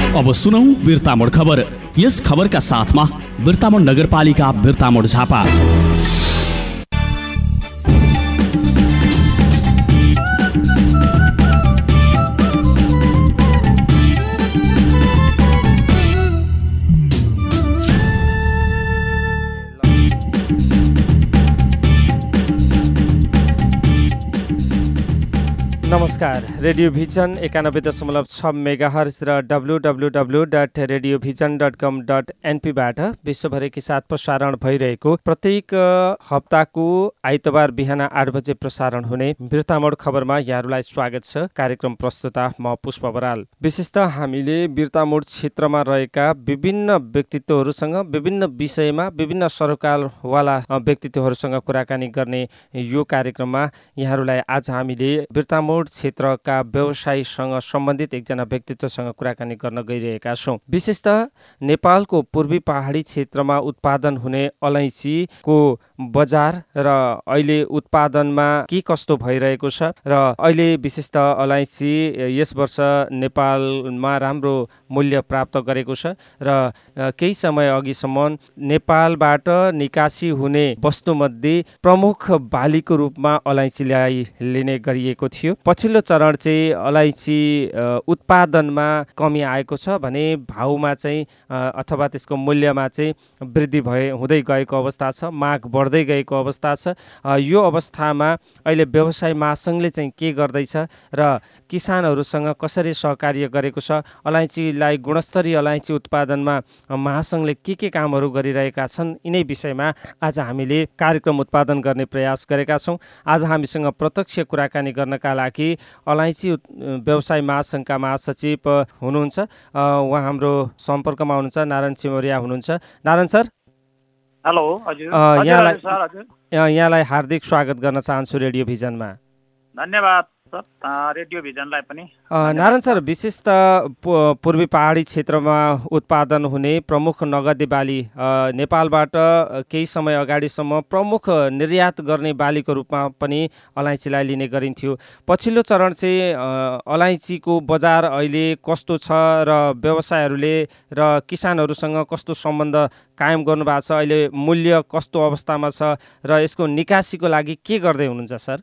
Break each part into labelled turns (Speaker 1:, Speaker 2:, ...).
Speaker 1: अब सुनौ बिर्तामोड खबर। यस खबरका साथमा बिर्तामोड नगरपालिका बिर्तामोड झापा।
Speaker 2: नमस्कार, रेडियो भिजन 91.6 मेगाहर्ज र www.radiovision.com.np बाट विश्वभरिकै साथ प्रसारण भइरहेको प्रत्येक हप्ताको आइतबार बिहान 8 बजे प्रसारण हुने बिर्तामोड खबरमा यहाँहरूलाई स्वागत छ। कार्यक्रम प्रस्तुता म पुष्प बराल। विशेषतः हामीले बिर्तामोड क्षेत्रमा रहेका विभिन्न व्यक्तित्वहरूसँग विभिन्न विषयमा विभिन्न सरोकारवाला व्यक्तित्वहरूसँग कुराकानी गर्ने यो कार्यक्रममा यहाँहरूलाई आज हामीले बिर्तामोड क्षेत्रका व्यवसायीसँग सम्बन्धित एकजना व्यक्तित्वसँग कुराकानी गर्न गइरहेका छौँ। विशेषतः नेपालको पूर्वी पहाडी क्षेत्रमा उत्पादन हुने अलैँचीको बजार र अहिले उत्पादनमा के कस्तो भइरहेको छ र अहिले विशेषतः अलैँची यस वर्ष नेपालमा राम्रो मूल्य प्राप्त गरेको छ र केही समय अघिसम्म नेपालबाट निकासी हुने वस्तुमध्ये प्रमुख बालीको रूपमा अलैँचीलाई लिने गरिएको थियो। पछिल्लो चरण चाहिँ अलैँची उत्पादनमा कमी आएको छ भने भाउमा चाहिँ अथवा त्यसको मूल्यमा चाहिँ वृद्धि हुँदै गएको अवस्था छ, माग बढ्दै गएको अवस्था छ। यो अवस्थामा अहिले व्यवसाय महासङ्घले चाहिँ के गर्दैछ र किसानहरूसँग कसरी सहकार्य गरेको छ, अलैँचीलाई गुणस्तरीय अलैँची उत्पादनमा महासङ्घले के कामहरू गरिरहेका छन्, यिनै विषयमा आज हामीले कार्यक्रम उत्पादन गर्ने प्रयास गरेका छौँ। आज हामीसँग प्रत्यक्ष कुराकानी गर्नका लागि अलैँची व्यवसाय महासङ्घका महासचिव हुनुहुन्छ, उहाँ हाम्रो सम्पर्कमा हुनुहुन्छ, नारायण चिमोरिया हुनुहुन्छ। Narayan sir,
Speaker 3: hello. हजुर,
Speaker 2: यहाँलाई हार्दिक स्वागत गर्न चाहन्छु रेडियो भिजनमा।
Speaker 3: धन्यवाद सर, रेडियो भिजनलाई पनि।
Speaker 2: नारायण सर, विशेष त पूर्वी पहाडी क्षेत्रमा उत्पादन हुने प्रमुख नगदे बाली नेपालबाट केही समय अगाडिसम्म प्रमुख निर्यात गर्ने बालीको रूपमा पनि अलैँचीलाई लिने गरिन्थ्यो। पछिल्लो चरण चाहिँ अलैँचीको बजार अहिले कस्तो छ र व्यवसायहरूले र किसानहरूसँग कस्तो सम्बन्ध कायम गर्नुभएको छ, अहिले मूल्य कस्तो अवस्थामा छ र यसको निकासीको लागि के गर्दै हुनुहुन्छ सर?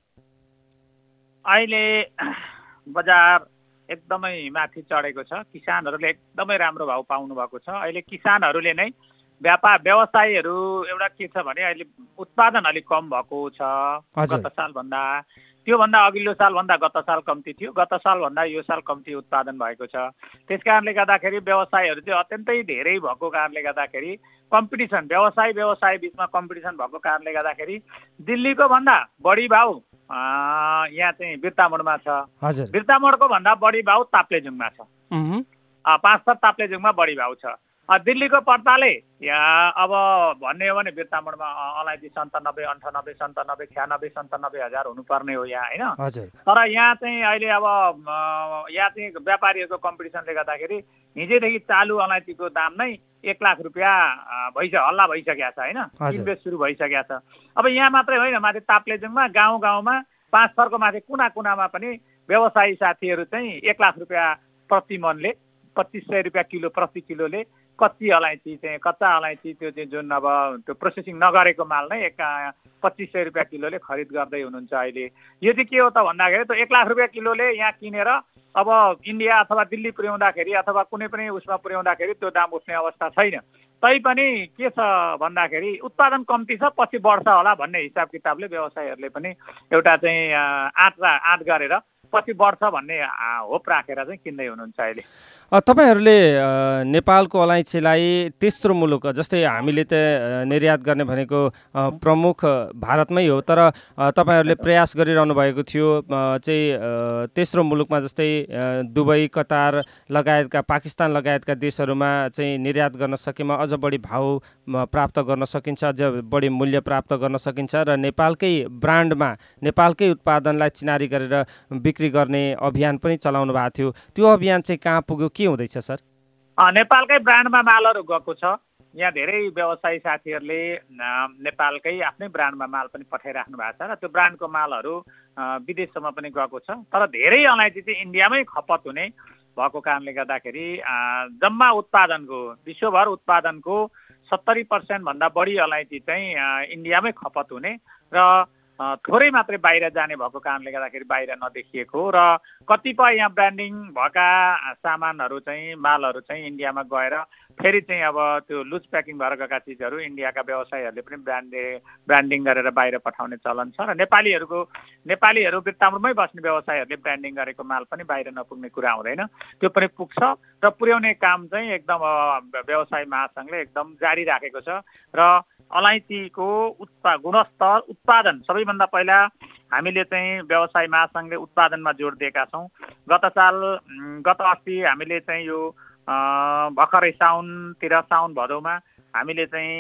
Speaker 3: अहिले बजार एकदमै माथि चढेको छ। किसानहरूले एकदमै राम्रो भाउ पाउनु भएको छ। अहिले किसानहरूले नै व्यवसायीहरू एउटा के छ भने अहिले उत्पादन अलिक कम भएको छ गत सालभन्दा। त्योभन्दा अघिल्लो सालभन्दा गत साल कम्ती थियो, गत सालभन्दा यो साल कम्ती उत्पादन भएको छ। त्यस कारणले गर्दाखेरि व्यवसायीहरू चाहिँ अत्यन्तै धेरै भएको कारणले गर्दाखेरि कम्पिटिसन व्यवसाय बिचमा कम्पिटिसन भएको कारणले गर्दाखेरि दिल्लीको भन्दा बढी भाउ यहाँ चाहिँ बिर्तामोडमा छ। बिर्तामोडको भन्दा बढी भाउ ताप्लेजुङमा छ। 5 ताप्लेजुङमा बढी भाउ छ। दिल्लीको पर्ताले अब भन्ने हो भने बिर्तामोडमा अलैँची 97, 98, 97, 96, 97 हजार हुनुपर्ने हो यहाँ, होइन? तर यहाँ चाहिँ अहिले अब यहाँ चाहिँ व्यापारीहरूको कम्पिटिसनले गर्दाखेरि हिजोदेखि चालु अलैँचीको दाम नै 1 लाख रुपियाँ हल्ला भइसकेको छ, होइन? इन्भेस्ट सुरु भइसकेको छ। अब यहाँ मात्रै होइन, माथि ताप्लेजुङमा गाउँमा 5 थरको माथि कुनामा पनि व्यवसायी साथीहरू चाहिँ 1 लाख रुपियाँ प्रति मनले 2500 रुपियाँ किलो प्रति किलोले कच्ची अलैँची चाहिँ कच्चा अलैँची त्यो चाहिँ जुन अब त्यो प्रोसेसिङ नगरेको माल नै 2500 रुपियाँ किलोले खरिद गर्दै हुनुहुन्छ अहिले। यो चाहिँ के हो त भन्दाखेरि त्यो 1 लाख रुपियाँ किलोले यहाँ किनेर अब इन्डिया अथवा दिल्ली पुर्याउँदाखेरि अथवा कुनै पनि उसमा पुर्याउँदाखेरि त्यो दाम उठ्ने अवस्था छैन। तैपनि के छ भन्दाखेरि उत्पादन कम्ती छ, पछि बढ्छ होला भन्ने हिसाब किताबले व्यवसायीहरूले पनि एउटा चाहिँ आँट गरेर पछि बढ्छ भन्ने होप राखेर चाहिँ किन्दै हुनुहुन्छ अहिले।
Speaker 2: तपाईहरूले नेपालको अलैँचीलाई तेस्रो मुलुक, जस्तै हामीले त निर्यात गर्ने भनेको प्रमुख भारतमै हो, तर तपाईँहरूले प्रयास गरिरहनु भएको थियो चाहिँ तेस्रो मुलुकमा, जस्तै दुबई, कतार लगायतका, पाकिस्तान लगायतका देशहरूमा चाहिँ निर्यात गर्न सकेमा अझ बढी भाउ प्राप्त गर्न सकिन्छ, अझ बढी मूल्य प्राप्त गर्न सकिन्छ र नेपालकै ब्रान्डमा नेपालकै उत्पादनलाई चिनारी गरेर बिक्री गर्ने अभियान पनि चलाउनु भएको थियो। त्यो अभियान चाहिँ कहाँ पुग्यो, के हुँदैछ सर?
Speaker 3: नेपालकै ब्रान्डमा मालहरू गएको छ। यहाँ धेरै व्यवसायी साथीहरूले नेपालकै आफ्नै ब्रान्डमा माल पनि पठाइराख्नु भएको छ र त्यो ब्रान्डको मालहरू विदेशसम्म पनि गएको छ। तर धेरै अलैँची चाहिँ इन्डियामै खपत हुने भएको कारणले गर्दाखेरि जम्मा उत्पादनको विश्वभर उत्पादनको 70% भन्दा बढी अलैँची चाहिँ इन्डियामै खपत हुने र थोरै मात्रै बाहिर जाने भएको कारणले गर्दाखेरि बाहिर नदेखिएको र कतिपय यहाँ ब्रान्डिङ भएका सामानहरू चाहिँ मालहरू चाहिँ इन्डियामा गएर फेरि चाहिँ अब त्यो लुज प्याकिङ भएर गएका चिजहरू इन्डियाका व्यवसायीहरूले पनि ब्रान्डिङ गरेर बाहिर पठाउने चलन छ र नेपालीहरू बिर्तामोडमै बस्ने व्यवसायीहरूले ब्रान्डिङ गरेको माल पनि बाहिर नपुग्ने कुरा हुँदैन। त्यो पनि पुग्छ र पुर्याउने काम चाहिँ एकदम व्यवसाय महासङ्घले एकदम जारी राखेको छ र अलैँचीको गुणस्तर उत्पादन सबैभन्दा पहिला हामीले चाहिँ व्यवसाय महासङ्घले उत्पादनमा जोड दिएका छौँ। गत अस्ति हामीले चाहिँ यो भर्खरै साउन भदौमा हामीले चाहिँ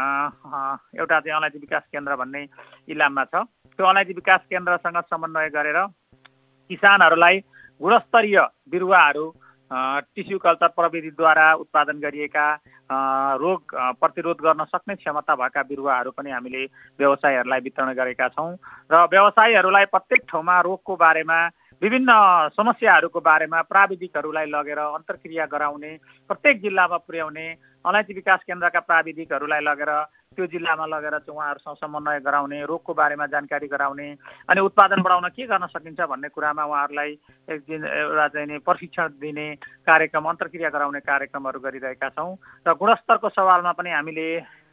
Speaker 3: एउटा चाहिँ अलैँची विकास केन्द्र भन्ने इलाममा छ। त्यो अलैँची विकास केन्द्रसँग समन्वय गरेर किसानहरूलाई गुणस्तरीय बिरुवाहरू टिस्यु कल्चर प्रविधिद्वारा उत्पादन गरिएका रोग प्रतिरोध गर्न सक्ने क्षमता भएका बिरुवाहरू पनि हामीले व्यवसायीहरूलाई वितरण गरेका छौँ र व्यवसायीहरूलाई प्रत्येक ठाउँमा रोगको बारेमा विभिन्न समस्याहरूको बारेमा प्राविधिकहरूलाई लगेर अन्तर्क्रिया गराउने प्रत्येक जिल्लामा पुर्याउने अलैँची विकास केन्द्रका प्राविधिकहरूलाई लगेर त्यो जिल्लामा लगेर चाहिँ उहाँहरूसँग समन्वय गराउने रोगको बारेमा जानकारी गराउने अनि उत्पादन बढाउन के गर्न सकिन्छ भन्ने कुरामा उहाँहरूलाई एक दिन एउटा चाहिँ प्रशिक्षण दिने कार्यक्रम अन्तर्क्रिया गराउने कार्यक्रमहरू गरिरहेका छौँ र गुणस्तरको सवालमा पनि हामीले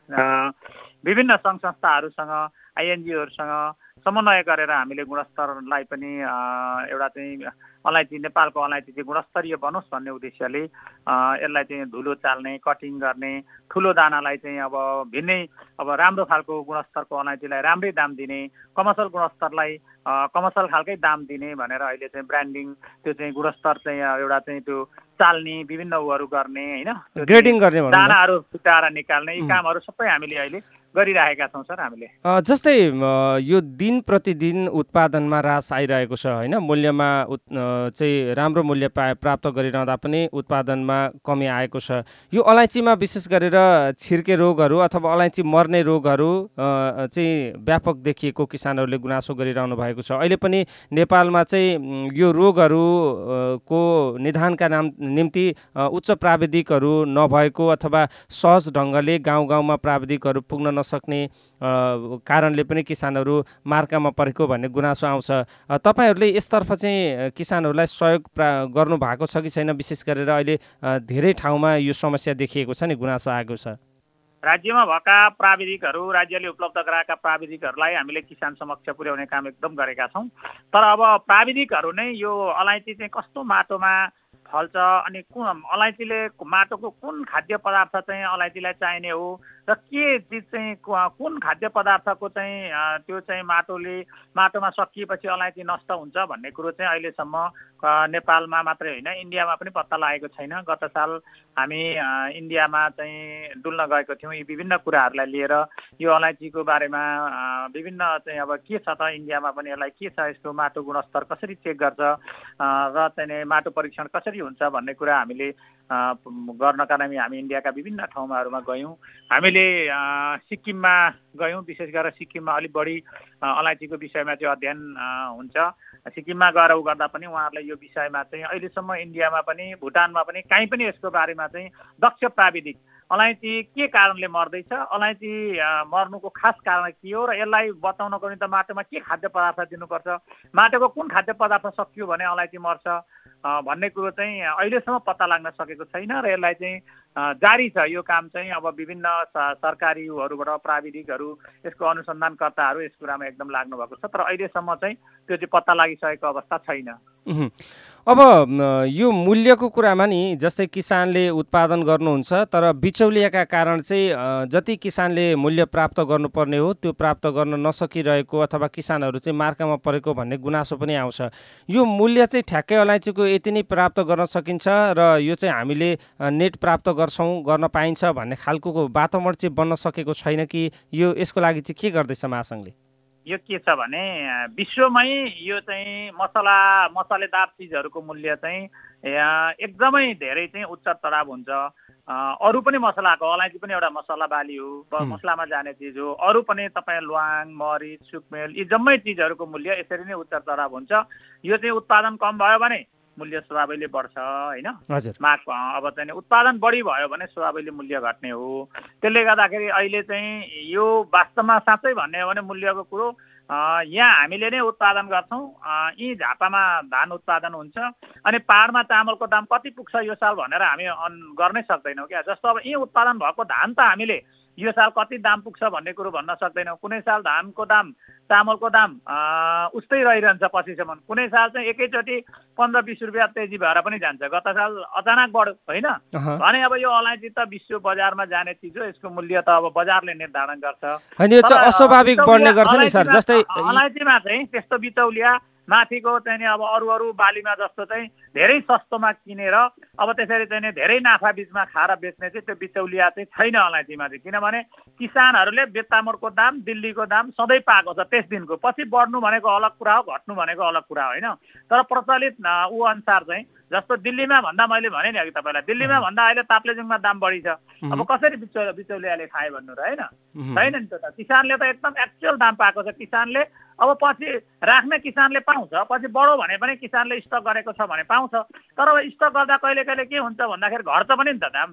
Speaker 3: विभिन्न सङ्घ संस्थाहरूसँग आइएनजिओहरूसँग समन्वय गरेर हामीले गुणस्तरलाई पनि एउटा चाहिँ अलैँची नेपालको अलैँची चाहिँ गुणस्तरीय बनोस् भन्ने उद्देश्यले यसलाई चाहिँ धुलो चाल्ने कटिङ गर्ने ठुलो दानालाई चाहिँ अब भिन्नै अब राम्रो खालको गुणस्तरको अलैँचीलाई राम्रै दाम दिने कमर्सियल गुणस्तरलाई कमर्सियल खालकै दाम दिने भनेर अहिले चाहिँ ब्रान्डिङ त्यो चाहिँ गुणस्तर चाहिँ एउटा चाहिँ त्यो चाल्ने विभिन्न उहरू गर्ने होइन
Speaker 2: ग्रेडिङ गर्ने
Speaker 3: दानाहरू फुटाएर निकाल्ने यी कामहरू सबै हामीले अहिले गरिरहेका छौँ सर हामीले।
Speaker 2: जस्तै यो दिन प्रतिदिन उत्पादनमा ह्रास आइरहेको छ होइन मूल्यमा चाहिँ राम्रो मूल्य प्राप्त गरिरहँदा पनि उत्पादनमा कमी आएको छ। यो अलैँचीमा विशेष गरेर छिर्के रोगहरू अथवा अलैँची मर्ने रोगहरू चाहिँ व्यापक देखिएको किसानहरूले गुनासो गरिरहनु भएको छ। अहिले पनि नेपालमा चाहिँ यो रोगहरूको निदानका निम्ति उच्च प्राविधिकहरू नभएको अथवा सहज ढङ्गले गाउँ गाउँमा प्राविधिकहरू पुग्न सक्ने कारणले पनि किसानहरू मार्कामा परेको भन्ने गुनासो आउँछ। तपाईहरूले यसतर्फ चाहिँ किसानहरूलाई सहयोग गर्नु भएको छ कि छैन? विशेष गरेर अहिले धेरै ठाउँमा यो समस्या देखिएको छ नि, गुनासो आएको छ।
Speaker 3: राज्यमा भएका प्राविधिकहरू राज्यले उपलब्ध गराएका प्राविधिकहरूलाई हामीले किसान समक्ष पुर्याउने काम एकदम गरेका छौँ। तर अब प्राविधिकहरू नै यो अलैँची चाहिँ कस्तो माटोमा फल्छ अनि कुन अलैँचीले माटोको कुन खाद्य पदार्थ चाहिँ अलैँचीलाई चाहिने हो र के चिज चाहिँ कुन खाद्य पदार्थको चाहिँ त्यो चाहिँ माटोमा सकिएपछि अलैँची नष्ट हुन्छ भन्ने कुरो चाहिँ अहिलेसम्म नेपालमा मात्रै होइन इन्डियामा पनि पत्ता लागेको छैन। गत साल हामी इन्डियामा चाहिँ डुल्न गएको थियौँ। यी विभिन्न कुराहरूलाई लिएर यो अलैँचीको बारेमा विभिन्न चाहिँ अब के छ त इन्डियामा पनि यसलाई के छ यसको माटो गुणस्तर कसरी चेक गर्छ र चाहिँ माटो परीक्षण कसरी हुन्छ भन्ने कुरा हामीले गर्नका लागि हामी इन्डियाका विभिन्न ठाउँहरूमा गयौँ। हामीले सिक्किममा गयौँ। विशेष गरेर सिक्किममा अलिक बढी अलैँचीको विषयमा चाहिँ अध्ययन हुन्छ। सिक्किममा गएर गर्दा पनि उहाँहरूलाई यो विषयमा चाहिँ अहिलेसम्म इन्डियामा पनि भुटानमा पनि कहीँ पनि यसको बारेमा चाहिँ दक्ष प्राविधिक अलैँची के कारणले मर्दैछ अलैँची मर्नुको खास कारण के हो र यसलाई बचाउनको निम्ति माटोमा के खाद्य पदार्थ दिनुपर्छ माटोको कुन खाद्य पदार्थ सकियो भने अलैँची मर्छ भन्ने कुरो चाहिँ अहिलेसम्म पत्ता लाग्न सकेको छैन र यसलाई चाहिँ जारी छ यो काम चाहिँ अब विभिन्न सरकारी उहरूबाट प्राविधिकहरू यसको अनुसन्धानकर्ताहरू यस कुरामा एकदम लाग्नु भएको छ तर अहिलेसम्म चाहिँ त्यो चाहिँ पत्ता लागिसकेको अवस्था छैन।
Speaker 2: अब यो मूल्यको कुरामा नि जस्तै किसानले उत्पादन गर्नुहुन्छ तर बिचौलियाका कारण चाहिँ जति किसानले मूल्य प्राप्त गर्नुपर्ने हो त्यो प्राप्त गर्न नसकिरहेको अथवा किसानहरू चाहिँ मार्कामा परेको भन्ने गुनासो पनि आउँछ। यो मूल्य चाहिँ ठ्याक्कै अलैँचीको यति नै प्राप्त गर्न सकिन्छ र यो चाहिँ हामीले नेट प्राप्त गर्न पाइन्छ भन्ने खालको वातावरण चाहिँ बन्न सकेको छैन कि यो यसको लागि चाहिँ के गर्दैछ महासङ्घले?
Speaker 3: यो के छ भने विश्वमै यो चाहिँ मसलेदार चिजहरूको मूल्य चाहिँ एकदमै धेरै चाहिँ उच्च चढाव हुन्छ। अरू पनि मसलाको अलैँची पनि एउटा मसला बाली हो मसलामा जाने चिज हो। अरू पनि तपाईँ ल्वाङ मरिच सुकमेल यी जम्मै चिजहरूको मूल्य यसरी नै उच्च चढाव हुन्छ। यो चाहिँ उत्पादन कम भयो भने मूल्य स्वाभाविकले बढ्छ होइन।
Speaker 2: हजुर
Speaker 3: माग अब चाहिँ उत्पादन बढी भयो भने स्वाभाविकले मूल्य घट्ने हो। त्यसले गर्दाखेरि अहिले चाहिँ यो वास्तवमा साँच्चै भन्ने हो भने मूल्यको कुरो यहाँ हामीले नै उत्पादन गर्छौँ। यी झापामा धान उत्पादन हुन्छ अनि पहाडमा चामलको दाम कति पुग्छ यो साल भनेर हामी गर्नै सक्दैनौँ क्या। जस्तो अब यी उत्पादन भएको धान त हामीले यो साल कति दाम पुग्छ भन्ने कुरो भन्न सक्दैनौँ। कुनै साल धानको दाम चामलको दाम उस्तै रहिरहन्छ पछिसम्म, कुनै साल चाहिँ एकैचोटि 15-20 रुपियाँ तेजी भएर पनि जान्छ। गत साल अचानक बढ्यो होइन भने अब यो अलैँची त विश्व बजारमा जाने चिज हो, यसको मूल्य त अब बजारले निर्धारण गर्छ।
Speaker 2: अनि यो चाहिँ अस्वाभाविक बढ्ने गर्छ नि सर। जस्तै
Speaker 3: अलैँचीमा चाहिँ त्यस्तो बिचौलिया माथिको चाहिँ अब अरू बालीमा जस्तो चाहिँ धेरै सस्तोमा किनेर अब त्यसरी चाहिँ धेरै नाफा बिचमा खाएर बेच्ने चाहिँ त्यो बिचौलिया चाहिँ छैन अलैँचीमा चाहिँ। किनभने किसानहरूले बेतामोडको दाम दिल्लीको दाम सधैँ पाएको छ त्यस दिनको, पछि बढ्नु भनेको अलग कुरा हो, घट्नु भनेको अलग कुरा होइन। तर प्रचलित ऊ अनुसार चाहिँ जस्तो दिल्लीमा भन्दा मैले भने नि अघि तपाईँलाई, दिल्लीमा भन्दा अहिले ताप्लेजुङमा दाम बढी छ। अब कसरी बिचौलियाले खायो भन्नु र होइन, छैन नि त। किसानले त एकदम एक्चुअल दाम पाएको छ। किसानले अब पछि राख्ने किसानले पाउँछ, पछि बढो भने पनि किसानले स्टक गरेको छ भने पाउँछ। तर अब स्टक गर्दा कहिले कहिले के हुन्छ भन्दाखेरि घट्छ पनि नि त दाम।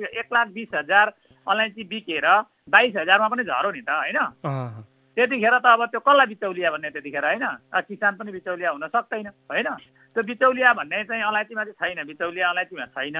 Speaker 3: 1,20,000 अलैँची बिकेर 22,000मा पनि झरो नि त होइन। त्यतिखेर त अब त्यो कसलाई बिचौलिया भन्ने त्यतिखेर होइन, किसान पनि बिचौलिया हुन सक्दैन होइन। त्यो बिचौलिया भन्ने चाहिँ अलैँचीमा चाहिँ छैन, बिचौलिया अलैँचीमा छैन।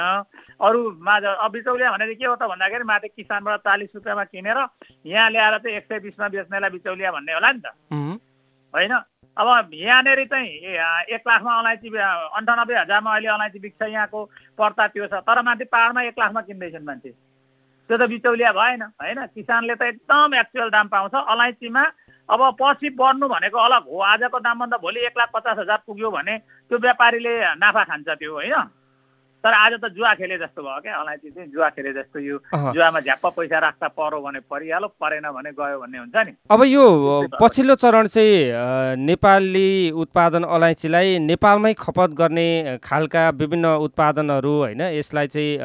Speaker 3: अरूमा अब बिचौलिया भनेर के हो त भन्दाखेरि माथि किसानबाट 40 रुपियाँमा किनेर यहाँ ल्याएर चाहिँ 120मा बेच्नेलाई बिचौलिया भन्ने होला नि त होइन। अब यहाँनिर चाहिँ 1 लाखमा अलैँची 98,000मा अहिले अलैँची बिक्छ, यहाँको पर्ता त्यो छ। तर माथि पहाडमा 1 लाखमा किन्दैछन् मान्छे, त्यो त बिचौलिया भएन होइन। किसानले त एकदम एक्चुअल दाम पाउँछ अलैँचीमा। अब पछि बढ्नु भनेको अलग हो, आजको दामभन्दा भोलि 1,50,000 पुग्यो भने त्यो व्यापारीले नाफा खान्छ त्यो होइन। तर आज त जुवा खेले जस्तो भयो क्या अलैँची चाहिँ, जुवा खेले जस्तो। यो जुवामा झ्याप्प पैसा राख्दा परो भने परिहाल्यो, परेन भने गयो भन्ने हुन्छ नि।
Speaker 2: अब यो पछिल्लो चरण चाहिँ नेपाली उत्पादन अलैँचीलाई नेपालमै खपत गर्ने खालका विभिन्न उत्पादनहरू होइन, यसलाई चाहिँ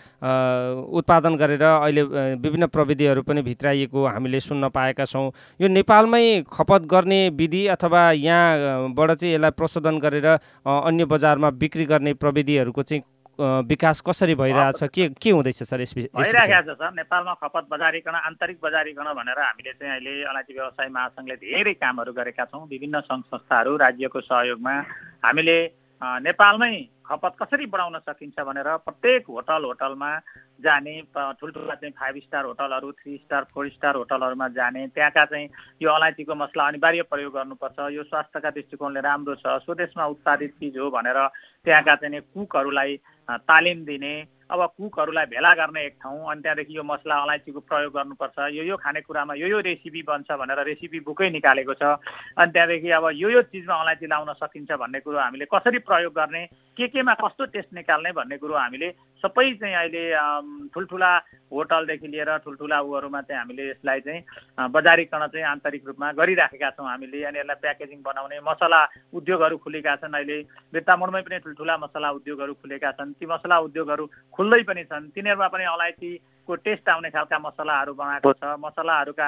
Speaker 2: उत्पादन गरेर अहिले विभिन्न प्रविधिहरू पनि भित्राइएको हामीले सुन्न पाएका छौँ। यो नेपालमै खपत गर्ने विधि अथवा यहाँबाट चाहिँ यसलाई प्रशोधन गरेर अन्य बजारमा बिक्री गर्ने प्रविधिहरूको चाहिँ विकास कसरी भइरहेछ, के हुँदैछ सर?
Speaker 3: भइरहेको छ सर। नेपालमा खपत बजारीकरण, आन्तरिक बजारीकरण भनेर हामीले चाहिँ अहिले अलैँची व्यवसाय महासङ्घले धेरै कामहरू गरेका छौँ। विभिन्न सङ्घ संस्थाहरू राज्यको सहयोगमा हामीले नेपालमै खपत कसरी बढाउन सकिन्छ भनेर प्रत्येक होटलमा जाने, ठुल्ठुला चाहिँ 5 स्टार होटलहरू, 3 स्टार 4 स्टार होटलहरूमा जाने, त्यहाँका चाहिँ यो अलैँचीको मसला अनिवार्य प्रयोग गर्नुपर्छ, यो स्वास्थ्यका दृष्टिकोणले राम्रो छ, स्वदेशमा उत्पादित चिज हो भनेर त्यहाँका चाहिँ कुकहरूलाई तालिम दिने। अब कुकहरूलाई भेला गर्ने एक ठाउँ, अनि त्यहाँदेखि यो मसला अलैँचीको प्रयोग गर्नुपर्छ, यो खानेकुरामा यो रेसिपी बन्छ भनेर रेसिपी बुकै निकालेको छ। अनि त्यहाँदेखि अब यो चिजमा अलैँची लाउन सकिन्छ भन्ने कुरो हामीले कसरी प्रयोग गर्ने, केमा कस्तो टेस्ट निकाल्ने भन्ने कुरो हामीले सबै चाहिँ अहिले ठुल्ठुला होटलदेखि लिएर ठुल्ठुला उहरूमा चाहिँ हामीले यसलाई चाहिँ बजारीकरण चाहिँ आन्तरिक रूपमा गरिराखेका छौँ हामीले। अनि यसलाई प्याकेजिङ बनाउने मसला उद्योगहरू खुलेका छन्। अहिले बिर्तामोडमै पनि ठुल्ठुला मसला उद्योगहरू खुलेका छन्। ती मसला उद्योगहरू खुल्दै पनि छन्। तिनीहरूमा पनि अलैँचीको टेस्ट आउने खालका मसलाहरू बनाएको छ। मसलाहरूका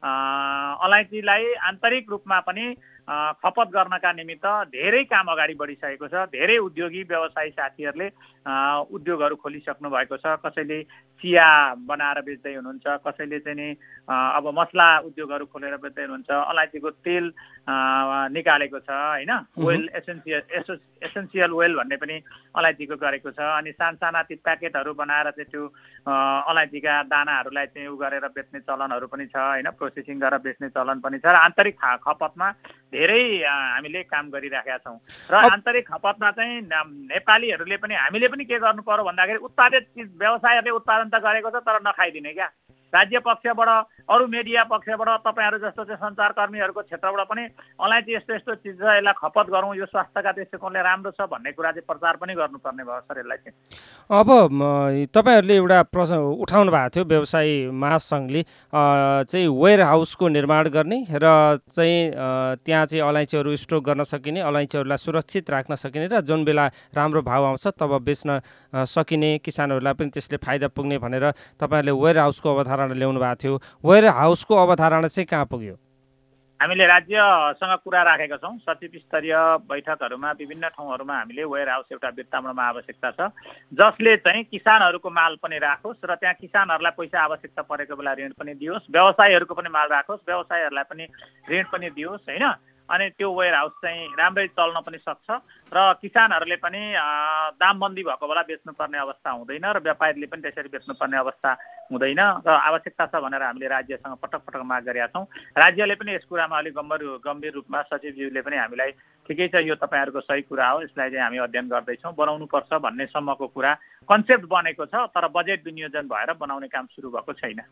Speaker 3: अलैँचीलाई आन्तरिक रूपमा पनि खपत गर्नका निमित्त धेरै काम अगाडि बढिसकेको छ। धेरै उद्योगी व्यवसायी साथीहरूले उद्योगहरू खोलिसक्नु भएको छ। कसैले चिया बनाएर बेच्दै हुनुहुन्छ, कसैले चाहिँ नि अब मसला उद्योगहरू खोलेर बेच्दै हुनुहुन्छ। अलैँचीको तेल निकालेको छ होइन, ओइल एसेन्सियल ओइल भन्ने पनि अलैँचीको गरेको छ। अनि साना ती प्याकेटहरू बनाएर चाहिँ त्यो अलैँचीका दानाहरूलाई चाहिँ उ गरेर बेच्ने चलनहरू पनि छ होइन, प्रोसेसिङ गरेर बेच्ने चलन पनि छ। र आन्तरिक खपतमा धेरै हामीले काम गरिराखेका छौँ। र आन्तरिक खपतमा चाहिँ नेपालीहरूले पनि हामीले पनि के गर्नु पर्यो भन्दाखेरि उत्पादित चिज व्यवसायहरूले उत्पादन त गरेको छ तर नखाइदिने क्या। राज्य पक्षबाट, अरू मिडिया पक्षबाट, तपाईँहरू जस्तो चाहिँ सञ्चारकर्मीहरूको क्षेत्रबाट पनि अलैँची यस्तो यस्तो चिज छ, यसलाई खपत गरौँ, यो स्वास्थ्यका दृष्टिकोणले राम्रो छ भन्ने कुरा चाहिँ प्रचार पनि गर्नुपर्ने भयो सर यसलाई चाहिँ।
Speaker 2: अब तपाईँहरूले एउटा प्रश्न उठाउनु भएको थियो, व्यवसाय महासङ्घले चाहिँ वेयर हाउसको निर्माण गर्ने र चाहिँ त्यहाँ चाहिँ अलैँचीहरू स्टोक गर्न सकिने, अलैँचीहरूलाई सुरक्षित राख्न सकिने र जुन बेला राम्रो भाव आउँछ तब बेच्न सकिने, किसानहरूलाई पनि त्यसले फाइदा पुग्ने भनेर तपाईँहरूले वेयर हाउसको अवधारणा ल्याउनु भएको थियो। वेयर हाउसको अवधारणा चाहिँ कहाँ पुग्यो?
Speaker 3: हामीले राज्यसँग कुरा राखेका छौँ। सचिव स्तरीय बैठकहरूमा विभिन्न ठाउँहरूमा हामीले वेयर हाउस एउटा बिर्तामोडमा आवश्यकता छ, जसले चाहिँ किसानहरूको माल पनि राखोस् र त्यहाँ किसानहरूलाई पैसा आवश्यकता परेको बेला ऋण पनि दियोस्, व्यवसायीहरूको पनि माल राखोस्, व्यवसायीहरूलाई पनि ऋण पनि दियोस् होइन। अनि त्यो वेयर हाउस चाहिँ राम्रै चल्न पनि सक्छ र किसानहरूले पनि दामबन्दी भएको बेला बेच्नुपर्ने अवस्था हुँदैन र व्यापारीले पनि त्यसरी बेच्नुपर्ने अवस्था हुँदैन र आवश्यकता छ भनेर हामीले राज्यसँग पटक पटक माग गरेका छौँ। राज्यले पनि यस कुरामा अलिक गम्भीर रूपमा सचिवज्यूले पनि हामीलाई ठिकै छ यो तपाईँहरूको सही कुरा हो, यसलाई चाहिँ हामी अध्ययन गर्दैछौँ, बनाउनुपर्छ भन्ने सम्मको कुरा कन्सेप्ट बनेको छ, तर बजेट विनियोजन भएर बनाउने काम सुरु भएको छैन।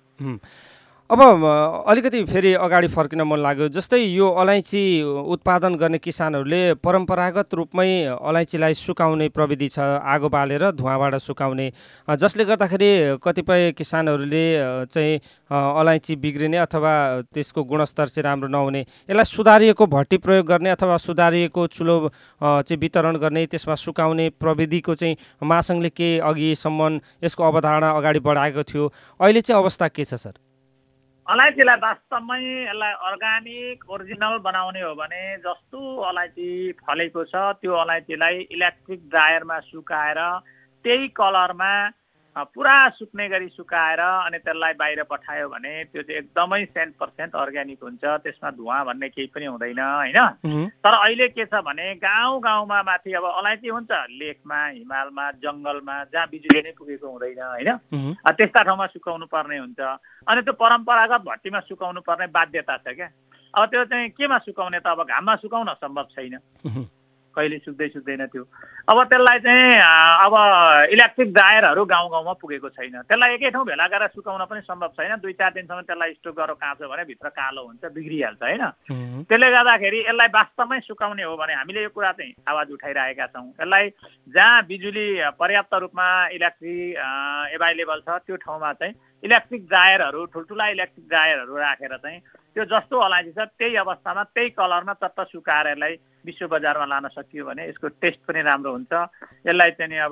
Speaker 2: अब अलिकति फेरि अगाडि फर्किन मन लाग्यो। जस्तै यो अलैँची उत्पादन गर्ने किसानहरूले परम्परागत रूपमै अलैँचीलाई सुकाउने प्रविधि छ, आगो बालेर धुवाँबाट सुकाउने, जसले गर्दाखेरि कतिपय किसानहरूले चाहिँ अलैँची बिग्रिने अथवा त्यसको गुणस्तर चाहिँ राम्रो नहुने, यसलाई सुधारिएको भट्टी प्रयोग गर्ने अथवा सुधारिएको चुलो चाहिँ वितरण गर्ने, त्यसमा सुकाउने प्रविधिको चाहिँ महासङ्घले के अघिसम्म यसको अवधारणा अगाडि बढाएको थियो, अहिले चाहिँ अवस्था के छ सर?
Speaker 3: अलैँचीलाई वास्तवमै यसलाई अर्ग्यानिक ओरिजिनल बनाउने हो भने जस्तो अलैँची फलेको छ त्यो अलैँचीलाई इलेक्ट्रिक ड्रायरमा सुकाएर त्यही कलरमा पुरा सुक्ने गरी सुकाएर अनि त्यसलाई बाहिर पठायो भने त्यो चाहिँ एकदमै 100% अर्ग्यानिक हुन्छ, त्यसमा धुवाँ भन्ने केही पनि हुँदैन होइन। तर अहिले के छ भने गाउँ गाउँमा माथि अब अलैँची हुन्छ लेकमा, हिमालमा, जङ्गलमा जहाँ बिजुली नै पुगेको हुँदैन होइन, त्यस्ता ठाउँमा सुकाउनु पर्ने हुन्छ। अनि त्यो परम्परागत भट्टीमा सुकाउनु पर्ने बाध्यता छ क्या। अब त्यो चाहिँ केमा सुकाउने त, अब घाममा सुकाउन सम्भव छैन, कहिले सुक्दैन त्यो। अब त्यसलाई चाहिँ अब इलेक्ट्रिक ड्रायरहरू गाउँ गाउँमा पुगेको छैन, त्यसलाई एकै ठाउँ भेला गरेर सुकाउन पनि सम्भव छैन। 2-4 दिनसम्म त्यसलाई स्टोक गरेर काँचो भने भित्र कालो हुन्छ, बिग्रिहाल्छ होइन। त्यसले गर्दाखेरि यसलाई वास्तवमै सुकाउने हो भने हामीले यो कुरा चाहिँ आवाज उठाइरहेका छौँ। यसलाई जहाँ बिजुली पर्याप्त रूपमा इलेक्ट्रिक एभाइलेबल छ त्यो ठाउँमा चाहिँ इलेक्ट्रिक ड्रायरहरू, ठुल्ठुला इलेक्ट्रिक ड्रायरहरू राखेर चाहिँ त्यो जस्तो अलैँची छ त्यही अवस्थामा त्यही कलरमा चट्ट सुकाएर यसलाई विश्व बजारमा लान सकियो भने यसको टेस्ट पनि राम्रो हुन्छ। यसलाई चाहिँ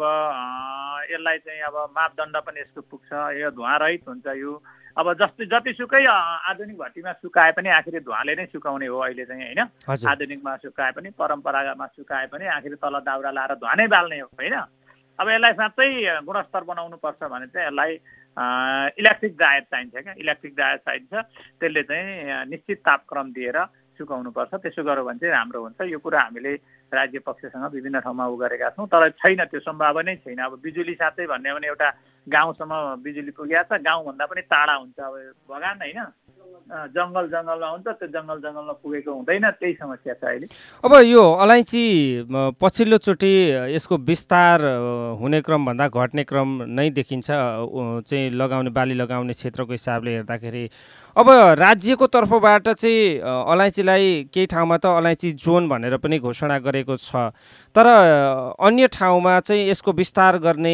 Speaker 3: अब मापदण्ड पनि यसको पुग्छ, यो धुवाँ रहित हुन्छ। यो अब जतिसुकै आधुनिक भट्टीमा सुकाए पनि आखिर धुवाँले नै सुकाउने हो अहिले चाहिँ होइन। आधुनिकमा सुकाए पनि परम्परागतमा सुकाए पनि आखिर तल दाउरा लाएर धुवाँ नै बाल्ने हो होइन। अब यसलाई साँच्चै गुणस्तर बनाउनु पर्छ भने चाहिँ यसलाई इलेक्ट्रिक ड्रायर चाहिन्छ क्या, इलेक्ट्रिक ड्रायर चाहिन्छ। त्यसले चाहिँ निश्चित तापक्रम दिएर सुकाउनुपर्छ, त्यसो गर्यो भने चाहिँ राम्रो हुन्छ। यो कुरा हामीले राज्य पक्षसँग विभिन्न ठाउँमा गरेका छौँ, तर छैन, त्यो सम्भावना नै छैन। अब बिजुली साथै भन्ने भने एउटा गाउँसम्म बिजुली पुगेको छ, गाउँभन्दा पनि टाढा हुन्छ। अब बगान होइन, जङ्गलमा हुन्छ, त्यो जङ्गलमा पुगेको हुँदैन, त्यही समस्या छ अहिले।
Speaker 2: अब यो अलैँची पछिल्लोचोटि यसको विस्तार हुने क्रमभन्दा घट्ने क्रम नै देखिन्छ चाहिँ लगाउने बाली लगाउने क्षेत्रको हिसाबले हेर्दाखेरि। अब राज्यको तर्फबाट चाहिँ अलैँचीलाई केही ठाउँमा त अलैँची जोन भनेर पनि घोषणा गरेको छ, तर अन्य ठाउँमा चाहिँ यसको विस्तार गर्ने,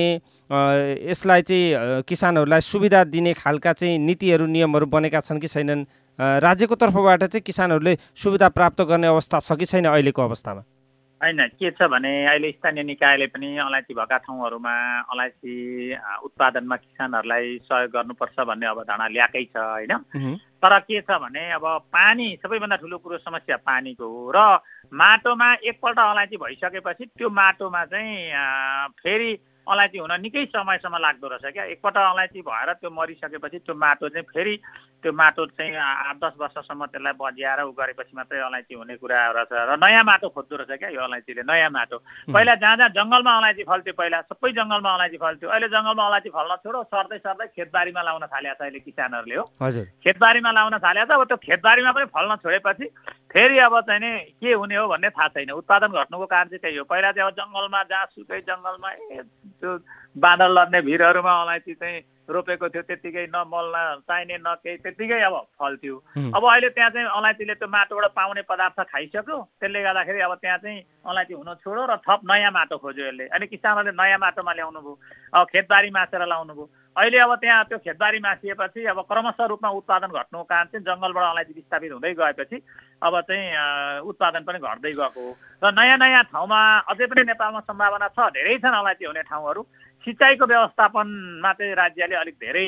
Speaker 2: यसलाई चाहिँ किसानहरूलाई सुविधा दिने खालका चाहिँ नीतिहरू नियमहरू बनेका छन् कि छैनन्? राज्यको तर्फबाट चाहिँ किसानहरूले सुविधा प्राप्त गर्ने अवस्था छ कि छैन अहिलेको अवस्थामा?
Speaker 3: होइन, के छ भने अहिले स्थानीय निकायले पनि अलैँची भएका ठाउँहरूमा अलैँची उत्पादनमा किसानहरूलाई सहयोग गर्नुपर्छ भन्ने अवधारणा ल्याएकै छ होइन। तर के छ भने अब पानी सबैभन्दा ठुलो कुरो समस्या पानीको हो र माटोमा एकपल्ट अलैँची भइसकेपछि त्यो माटोमा चाहिँ फेरि अलैँची हुन निकै समयसम्म लाग्दो रहेछ क्या। एकपल्ट अलैँची भएर त्यो मरिसकेपछि त्यो माटो चाहिँ फेरि त्यो माटो चाहिँ 8-10 वर्षसम्म त्यसलाई बज्याएर गरेपछि मात्रै अलैँची हुने कुरा रहेछ र नयाँ माटो खोज्दो रहेछ क्या यो अलैँचीले, नयाँ माटो। पहिला जहाँ जहाँ जङ्गलमा अलैँची फल्थ्यो, पहिला सबै जङ्गलमा अलैँची फल्थ्यो, अहिले जङ्गलमा अलैँची फल्न छोडो, सर्दै खेतबारीमा लाउन थालेको छ अहिले किसानहरूले हो।
Speaker 2: हजुर,
Speaker 3: खेतबारीमा लाउन थालेको छ। अब त्यो खेतबारीमा पनि फल्न छोडेपछि फेरि अब चाहिँ नि के हुने हो भन्ने थाहा छैन। उत्पादन घट्नुको कारण चाहिँ त्यही हो। पहिला चाहिँ अब जङ्गलमा जहाँ सुकै जङ्गलमा त्यो बाँदर लड्ने भिरहरूमा अलैँची चाहिँ रोपेको थियो, त्यतिकै न मल चाहिने न केही, त्यतिकै अब फल्थ्यो। अब अहिले त्यहाँ चाहिँ अलैँचीले त्यो माटोबाट पाउने पदार्थ खाइसक्यो, त्यसले गर्दाखेरि अब त्यहाँ चाहिँ अलैँची हुन छोडो र थप नयाँ माटो खोज्यो यसले। अनि किसानहरूले नयाँ माटोमा ल्याउनु भयो, अब खेतबारी मासेर लाउनु भयो। अहिले अब त्यहाँ त्यो खेतबारी मासिएपछि अब क्रमशः रूपमा उत्पादन घट्नुको कारण चाहिँ जङ्गलबाट अलैँची विस्थापित हुँदै गएपछि अब चाहिँ उत्पादन पनि घट्दै गएको हो। र नयाँ नयाँ ठाउँमा अझै पनि नेपालमा सम्भावना छ, धेरै छन् अलैँची हुने ठाउँहरू। सिँचाइको व्यवस्थापनमा चाहिँ राज्यले अलिक धेरै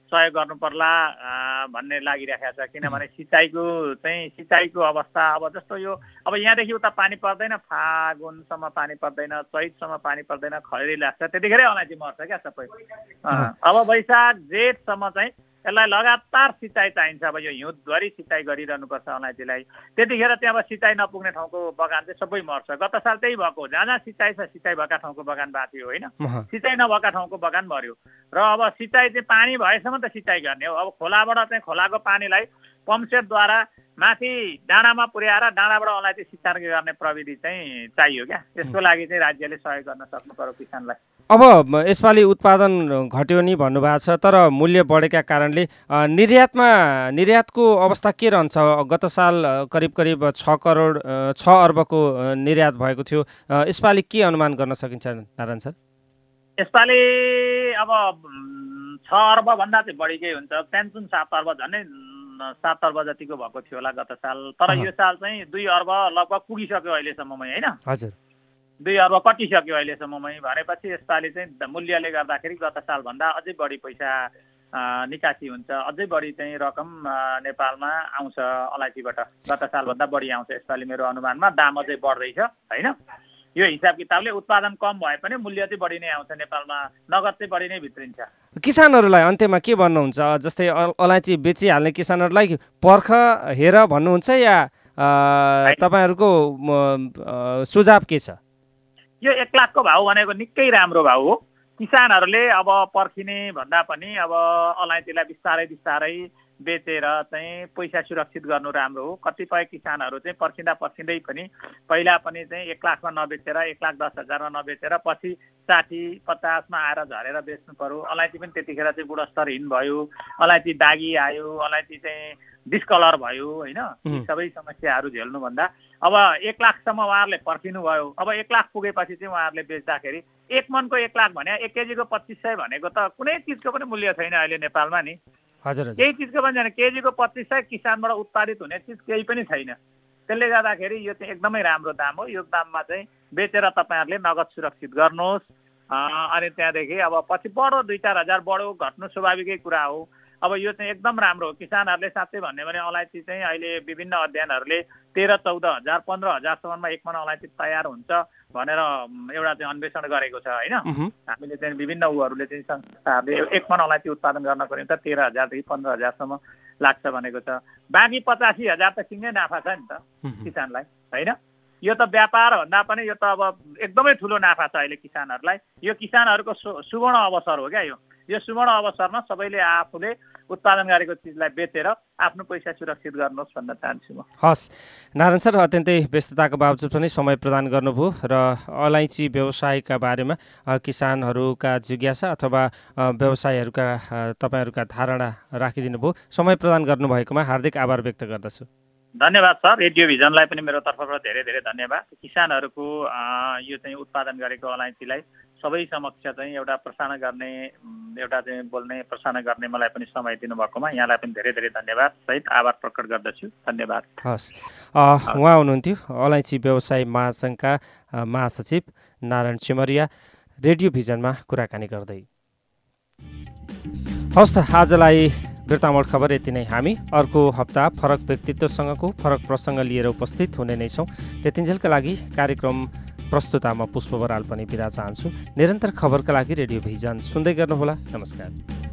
Speaker 3: सहयोग गर्नु पर्ला भन्ने लागिरहेको छ। किनभने सिँचाइको अवस्था अब जस्तो यो अब यहाँदेखि उता पानी पर्दैन, फागुनसम्म पानी पर्दैन, चैतसम्म पानी पर्दैन, खडेरी लाग्छ, त्यतिखेरै अलैँची मर्छ क्या सबै। अब वैशाख जेठसम्म चाहिँ यसलाई लगातार सिँचाइ चाहिन्छ। अब यो हिउँदभरि सिँचाइ गरिरहनुपर्छ अलैँचीलाई। त्यतिखेर त्यहाँ अब सिँचाइ नपुग्ने ठाउँको बगान चाहिँ सबै मर्छ। गत साल त्यही भएको, जहाँ जहाँ सिँचाइ छ सिँचाइ भएका ठाउँको बगान बाँच्यो होइन, सिँचाइ नभएका ठाउँको बगान मर्यो। र अब सिँचाइ चाहिँ पानी भएसम्म त सिँचाइ गर्ने हो। अब खोलाबाट चाहिँ खोलाको पानीलाई पम्पसेटद्वारा माथि डाँडामा पुर्याएर डाँडाबाट अलैँची सिँचाइ गर्ने प्रविधि चाहिँ चाहियो क्या। त्यसको लागि चाहिँ राज्यले सहयोग गर्न सक्नु पर्यो किसानलाई।
Speaker 2: अब यसपालि उत्पादन घट्यो नि भन्नुभएको छ, तर मूल्य बढेका कारणले निर्यातको अवस्था के रहन्छ? गत साल करिब 6 अर्बको निर्यात भएको थियो। यसपालि के अनुमान गर्न सकिन्छ नारायण सर?
Speaker 3: यसपालि अब 6 अर्ब भन्दा चाहिँ बढीकै हुन्छ। पेन्सन 7 अर्ब, झन्डै 7 अर्ब जतिको भएको थियो होला गत साल। तर यो साल चाहिँ 2 अर्ब लगभग पुगिसक्यो अहिलेसम्ममै होइन।
Speaker 2: हजुर,
Speaker 3: 2 अर्ब कटिसक्यो अहिलेसम्ममै। भनेपछि यसपालि चाहिँ मूल्यले गर्दाखेरि गत सालभन्दा अझै बढी पैसा निकासी हुन्छ, अझै बढी चाहिँ रकम नेपालमा आउँछ अलैँचीबाट। गत सालभन्दा बढी आउँछ यसपालि मेरो अनुमानमा। दाम अझै बढ्दैछ होइन। यो हिसाब किताबले उत्पादन कम भए पनि मूल्य चाहिँ बढी नै आउँछ नेपालमा, नगद चाहिँ बढी नै भित्रिन्छ।
Speaker 2: किसानहरूलाई अन्त्यमा के भन्नुहुन्छ? जस्तै अलैँची बेचिहाल्ने किसानहरूलाई पर्ख हेर भन्नुहुन्छ या तपाईँहरूको सुझाव के छ?
Speaker 3: यो 1 लाखको भाउ भनेको निकै राम्रो भाउ हो। किसानहरूले अब पर्खिने भन्दा पनि अब अलैँचीलाई बिस्तारै बेचेर चाहिँ पैसा सुरक्षित गर्नु राम्रो हो। कतिपय किसानहरू चाहिँ पर्खिँदै पनि पहिला पनि चाहिँ 1 लाखमा नबेचेर 1,10,000मा नबेचेर पछि 60-50मा आएर झरेर बेच्नु पर्यो। अलैँची पनि त्यतिखेर चाहिँ गुणस्तरहीन भयो, अलैँची दागी आयो, अलैँची चाहिँ डिस्कलर भयो होइन। यी सबै समस्याहरू झेल्नुभन्दा अब 1 लाखसम्म उहाँहरूले पर्खिनु भयो। अब 1 लाख पुगेपछि चाहिँ उहाँहरूले बेच्दाखेरि 1 मनको 1 लाख भने 1 केजीको 2500 भनेको त कुनै चिजको पनि मूल्य छैन अहिले नेपालमा नि। केही चिजको पनि छैन। केजीको 2500 किसानबाट उत्पादित हुने चिज केही पनि छैन। त्यसले गर्दाखेरि यो चाहिँ एकदमै राम्रो दाम हो। यो दाममा चाहिँ बेचेर तपाईँहरूले नगद सुरक्षित गर्नुहोस्। अनि त्यहाँदेखि अब पछि बढो 2-4 हजार बढो घट्नु स्वाभाविकै कुरा हो। अब यो चाहिँ एकदम राम्रो हो। किसानहरूले साँच्चै भन्ने भने अलैँची चाहिँ अहिले विभिन्न अध्ययनहरूले 13-14 हजार 15 हजारसम्ममा 1 मन अलैँची तयार हुन्छ भनेर एउटा चाहिँ अन्वेषण गरेको छ होइन। हामीले चाहिँ विभिन्न उहरूले चाहिँ संस्थाहरूले 1 मन अलैँची उत्पादन गर्नको निम्ति 13,000 देखि 15,000सम्म लाग्छ भनेको छ। बाँकी 85,000 त सिँगै नाफा छ नि त किसानलाई होइन। यो त व्यापार भन्दा पनि यो त अब एकदमै ठुलो नाफा छ अहिले किसानहरूलाई। यो किसानहरूको सुवर्ण अवसर हो क्या। यो सुवर्ण अवसरमा सबैले आफूले उत्पादन गरेको चिजलाई बेचेर आफ्नो पैसा सुरक्षित गर्नुहोस् भन्न चाहन्छु म।
Speaker 2: हस् नारायण सर, अत्यन्तै व्यस्तताको बावजुद पनि समय प्रदान गर्नुभयो र अलैँची व्यवसायका बारेमा किसानहरूका जिज्ञासा अथवा व्यवसायीहरूका तपाईँहरूका धारणा राखिदिनु भयो। समय प्रदान गर्नुभएकोमा हार्दिक आभार व्यक्त गर्दछु।
Speaker 3: धन्यवाद सर। रेडियो भिजनलाई पनि मेरो तर्फबाट धेरै धेरै धन्यवाद। किसानहरूको यो चाहिँ उत्पादन गरेको अलैँचीलाई सबै समक्ष चाहिँ एउटा प्रसारण गर्ने, एउटा चाहिँ बोल्ने प्रसारण गर्ने मलाई पनि समय दिनुभएकोमा यहाँलाई पनि धेरै धेरै धन्यवाद सहित आभार प्रकट गर्दछु। धन्यवाद।
Speaker 2: हस्, उहाँ हुनुहुन्थ्यो अलैँची व्यवसाय महासङ्घका महासचिव नारायण चिमरिया रेडियो भिजनमा कुराकानी गर्दै। हस् त, आजलाई बिर्तामोड खबर यति नै। हामी अर्को हप्ता फरक व्यक्तित्वसँगको फरक प्रसङ्ग लिएर उपस्थित हुने नै छौँ। त्यतिन्जेलका लागि कार्यक्रम प्रस्तुतामा पुष्प बराल पनि बिदा चाहन्छु। निरन्तर खबरका लागि रेडियो भिजन सुन्दै गर्नुहोला। नमस्कार।